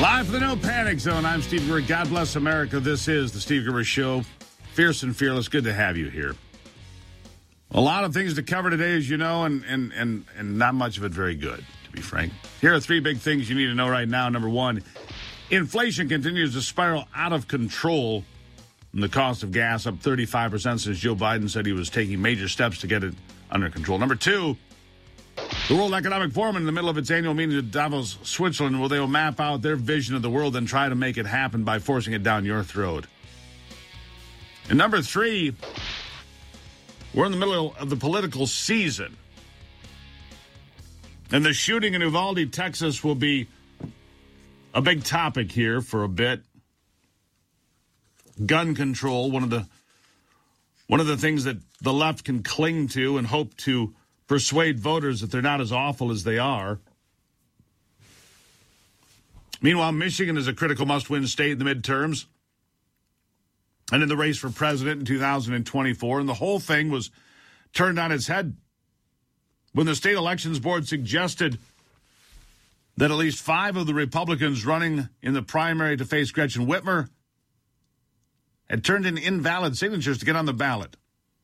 Live from the No Panic Zone, I'm Steve Gerber. God bless America. This is the Steve Gerber Show. Fierce and fearless. Good to have you here. A lot of things to cover today, as you know, and not much of it very good, to be frank. Here are three big things you need to know right now. Number one, inflation continues to spiral out of control. And the cost of gas up 35% since Joe Biden said he was taking major steps to get it under control. Number two, the World Economic Forum in the middle of its annual meeting in Davos, Switzerland, where they will map out their vision of the world and try to make it happen by forcing it down your throat. And number three, we're in the middle of the political season. And the shooting in Uvalde, Texas will be a big topic here for a bit. Gun control, one of the things that the left can cling to and hope to persuade voters that they're not as awful as they are. Meanwhile, Michigan is a critical must-win state in the midterms and in the race for president in 2024, and the whole thing was turned on its head when the state elections board suggested that at least 5 of the Republicans running in the primary to face Gretchen Whitmer had turned in invalid signatures to get on the ballot.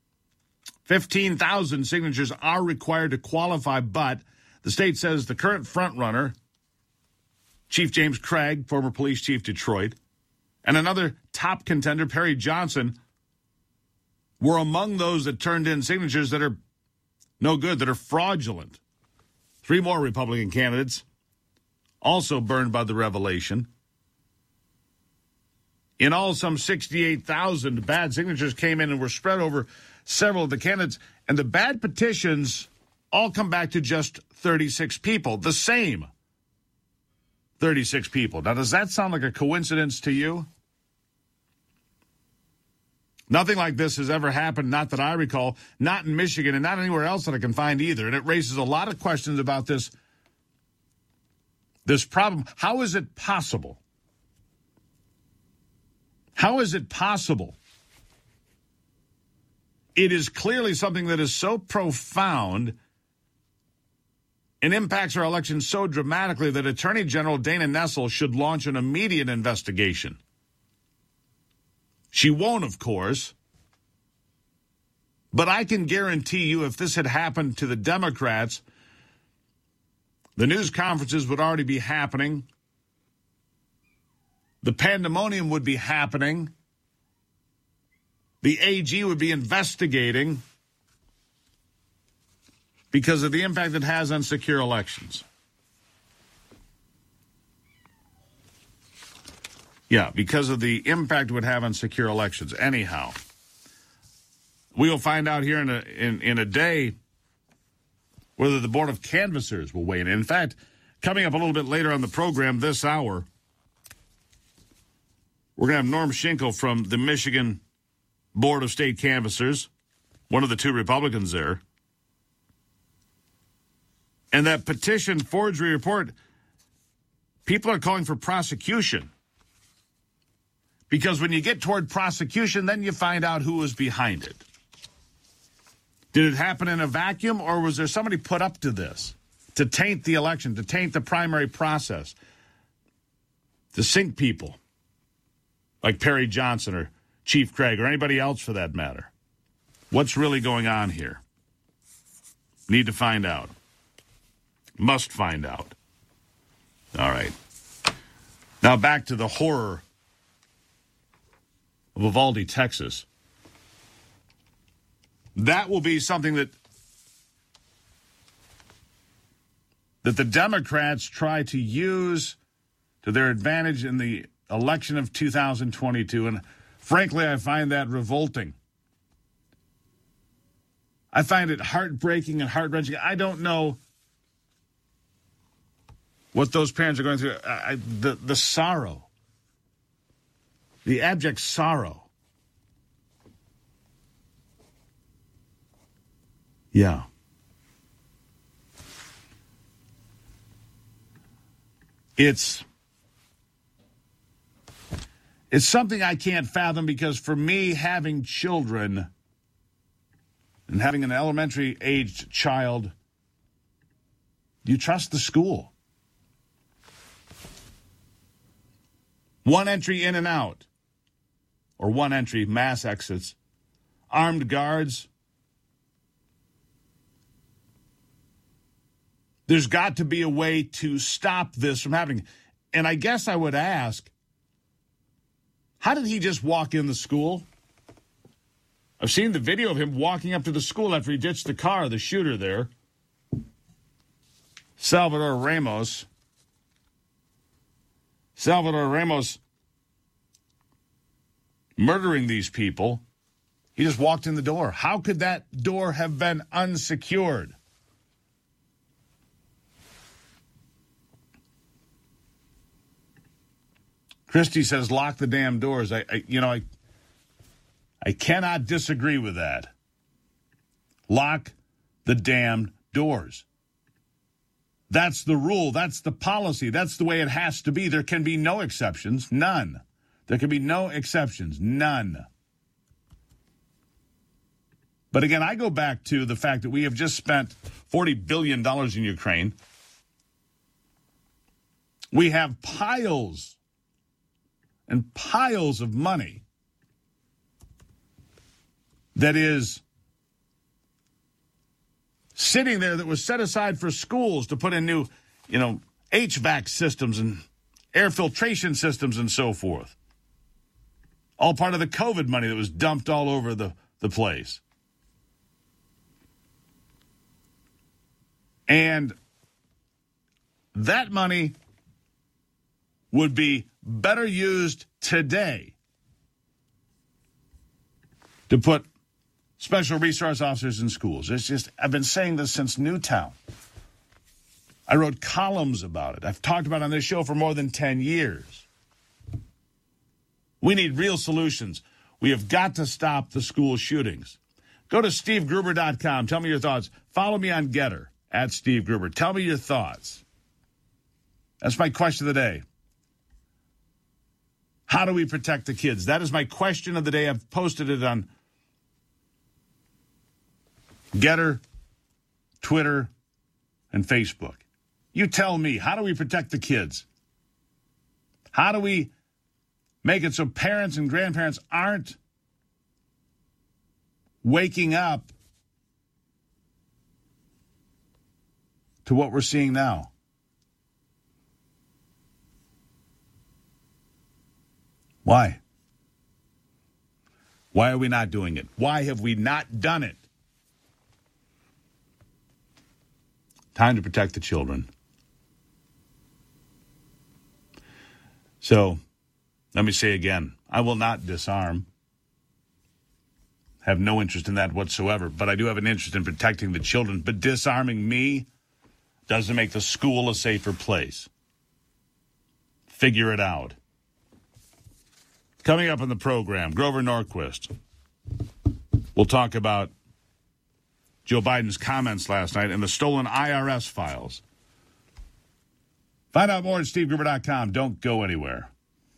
15,000 signatures are required to qualify, but the state says the current frontrunner, Chief James Craig, former police chief Detroit, and another top contender, Perry Johnson, were among those that turned in signatures that are no good, that are fraudulent. 3 more Republican candidates also burned by the revelation. In all, some 68,000 bad signatures came in and were spread over several of the candidates, and the bad petitions all come back to just 36 people, the same 36 people. Now, does that sound like a coincidence to you? Nothing like this has ever happened, not that I recall, not in Michigan and not anywhere else that I can find either, and it raises a lot of questions about this problem. How is it possible? How is it possible? It is clearly something that is so profound and impacts our election so dramatically that Attorney General Dana Nessel should launch an immediate investigation. She won't, of course, but I can guarantee you if this had happened to the Democrats, the news conferences would already be happening. The pandemonium would be happening. The AG would be investigating because of the impact it has on secure elections. Yeah, because of the impact it would have on secure elections. Anyhow, we will find out here in a day whether the Board of Canvassers will weigh in. In fact, coming up a little bit later on the program this hour, we're going to have Norm Schinkel from the Michigan Board of State Canvassers, one of the 2 Republicans there. And that petition forgery report, people are calling for prosecution. Because when you get toward prosecution, then you find out who was behind it. Did it happen in a vacuum, or was there somebody put up to this to taint the election, to taint the primary process, to sink people like Perry Johnson or Chief Craig or anybody else for that matter? What's really going on here? Need to find out. Must find out. All right. Now back to the horror of Uvalde, Texas. That will be something that the Democrats try to use to their advantage in the election of 2022. And frankly, I find that revolting. I find it heartbreaking and heart-wrenching. I don't know what those parents are going through. The sorrow, the abject sorrow. Yeah. It's something I can't fathom because for me, having children and having an elementary-aged child, you trust the school. One entry in and out, or one entry, mass exits, armed guards. There's got to be a way to stop this from happening. And I guess I would ask, how did he just walk in the school? I've seen the video of him walking up to the school after he ditched the car, the shooter there. Salvador Ramos murdering these people. He just walked in the door. How could that door have been unsecured? Christie says, lock the damn doors. I cannot disagree with that. Lock the damn doors. That's the rule. That's the policy. That's the way it has to be. There can be no exceptions. None. There can be no exceptions. None. But again, I go back to the fact that we have just spent $40 billion in Ukraine. We have piles and piles of money that is sitting there that was set aside for schools to put in new, HVAC systems and air filtration systems and so forth. All part of the COVID money that was dumped all over the place. And that money would be better used today to put special resource officers in schools. It's just, I've been saying this since Newtown. I wrote columns about it. I've talked about it on this show for more than 10 years. We need real solutions. We have got to stop the school shootings. Go to SteveGruber.com. Tell me your thoughts. Follow me on Getter, @SteveGruber. Tell me your thoughts. That's my question of the day. How do we protect the kids? That is my question of the day. I've posted it on Getter, Twitter, and Facebook. You tell me, how do we protect the kids? How do we make it so parents and grandparents aren't waking up to what we're seeing now? Why? Why are we not doing it? Why have we not done it? Time to protect the children. So, let me say again, I will not disarm. Have no interest in that whatsoever, but I do have an interest in protecting the children. But disarming me doesn't make the school a safer place. Figure it out. Coming up on the program, Grover Norquist. We'll talk about Joe Biden's comments last night and the stolen IRS files. Find out more at SteveGruber.com. Don't go anywhere.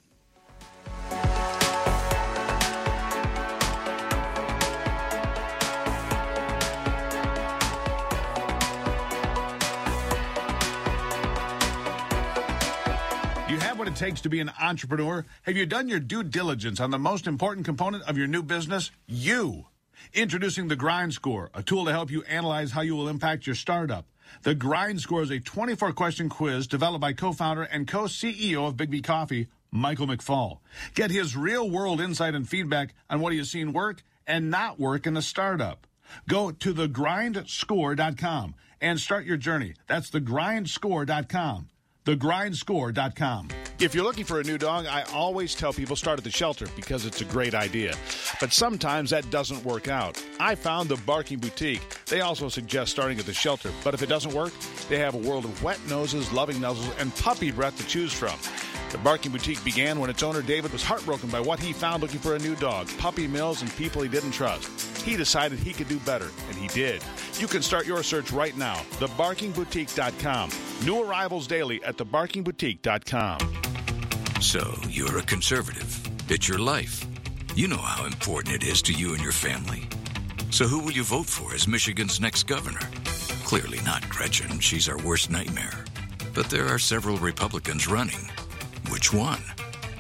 What it takes to be an entrepreneur? Have you done your due diligence on the most important component of your new business? You. Introducing the Grind Score, a tool to help you analyze how you will impact your startup. The Grind Score is a 24-question quiz developed by co-founder and co-CEO of Big B Coffee, Michael McFall. Get his real-world insight and feedback on what he has seen work and not work in a startup. Go to thegrindscore.com and start your journey. That's thegrindscore.com. thegrindscore.com. If you're looking for a new dog, I always tell people start at the shelter because it's a great idea. But sometimes that doesn't work out. I found the Barking Boutique. They also suggest starting at the shelter. But if it doesn't work, they have a world of wet noses, loving nuzzles, and puppy breath to choose from. The Barking Boutique began when its owner, David, was heartbroken by what he found looking for a new dog, puppy mills, and people he didn't trust. He decided he could do better, and he did. You can start your search right now, thebarkingboutique.com. New arrivals daily at thebarkingboutique.com. So, you're a conservative. It's your life. You know how important it is to you and your family. So who will you vote for as Michigan's next governor? Clearly not Gretchen. She's our worst nightmare. But there are several Republicans running. Which one?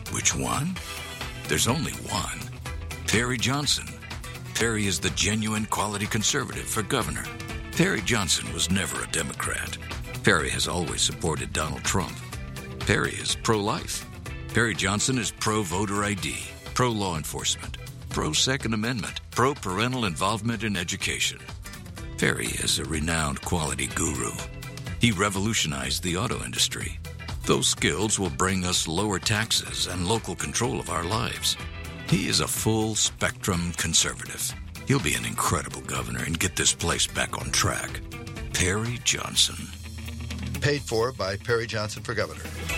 Which one? There's only one. Perry Johnson. Perry is the genuine quality conservative for governor. Perry Johnson was never a Democrat. Perry has always supported Donald Trump. Perry is pro-life. Perry Johnson is pro-voter ID, pro-law enforcement, pro-Second Amendment, pro-parental involvement in education. Perry is a renowned quality guru. He revolutionized the auto industry. Those skills will bring us lower taxes and local control of our lives. He is a full-spectrum conservative. He'll be an incredible governor and get this place back on track. Perry Johnson. Paid for by Perry Johnson for governor.